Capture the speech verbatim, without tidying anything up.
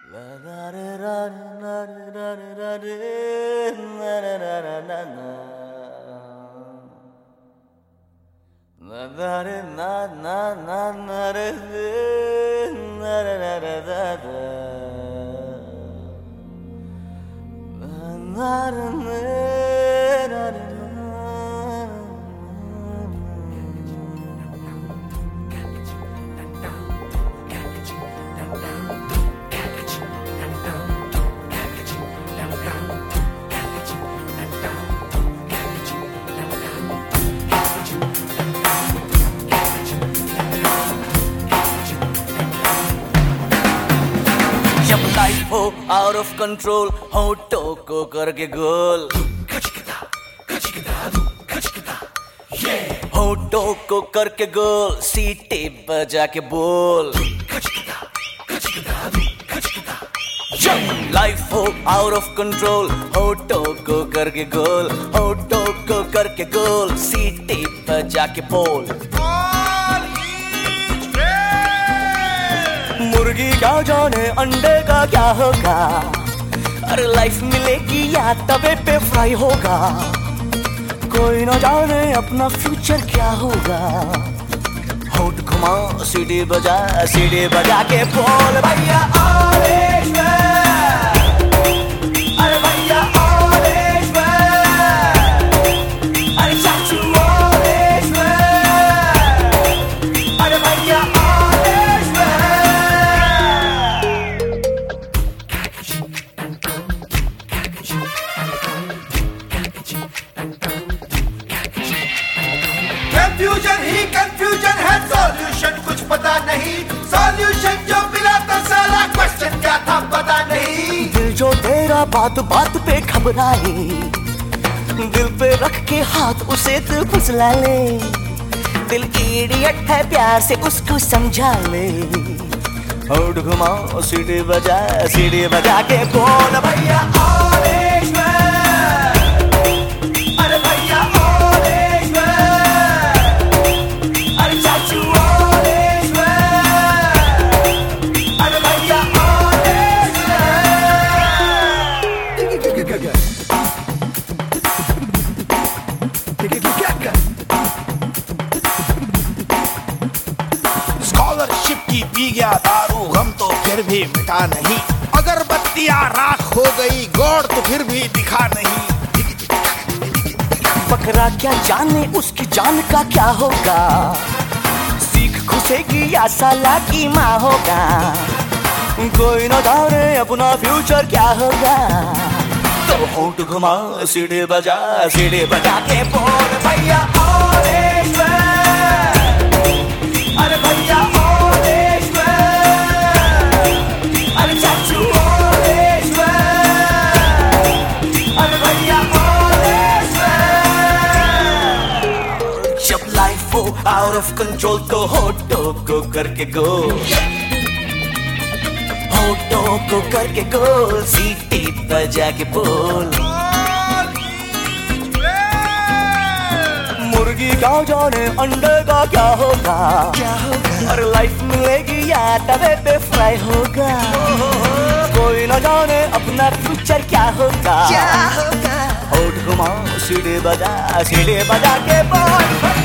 Life हो out of control, होठों को करके गोल, होठों को करके गोल, सीटी बजा के बोल। लाइफ हो आउट ऑफ कंट्रोल, होठों को करके गोल, होठों को करके गोल, सीटी बजा के बोल। मुर्गी क्या जाने अंडे का क्या होगा, अरे लाइफ मिलेगी या तवे पे फ्राई होगा। कोई ना जाने अपना फ्यूचर क्या होगा। होठ घुमा सीढ़ी बजा, सीढ़ी बजा के बोल भैया ऑरेंज मैन, अरे भैया ऑरेंज मैन, अरे चाचू ऑरेंज मैन, अरे भैया ऑरेंज मैन। कंफ्यूजन ही कंफ्यूजन है, सॉल्यूशन कुछ पता नहीं। सॉल्यूशन जो मिला तो साला क्वेश्चन क्या था पता नहीं। दिल जो तेरा बात बात पे घबराए, दिल पे रख के हाथ उसे दिल फुसला ले। दिल इडियट है प्यार से उसको समझा ले। होठ घुमाओ सीढ़ी बजा, सीढ़ी बजा के बोल भैया ऑरेंज मैन, अरे भैया ऑरेंज मैन, अरे चाचू ऑरेंज मैन, अरे भैया ऑरेंज मैन। स्कॉलरशिप की पी गया दारू, गम तो फिर भी मिटा नहीं। अगरबत्तियां राख हो गई, गौर तो फिर भी दिखा नहीं। बकरा क्या जाने उसकी जान का क्या होगा। सीख घुसेगी या साला की माँ होगा। कोई न जाने अपना फ्यूचर क्या होगा। तो होठ घुमा सीढ़ी बजा, सीढ़ी बजा के बोल भैया ऑरेंज मैन, अरे भैया ऑरेंज मैन, अरे चाचू ऑरेंज मैन, अरे भैया ऑरेंज मैन। जब लाइफ हो आउट ऑफ कंट्रोल तो होठों को करके गोल, होठों को करके गोल, सीटी बजा के बोल। मुर्गी क्या जाने अंडे का क्या होगा, क्या होगा। और लाइफ मिलेगी या तवे पे फ्राई होगा। कोई न जाने अपना फ्यूचर क्या होगा, क्या होगा। होठ घुमाओ सीढ़ी बजा, सीढ़ी बजा के बोल।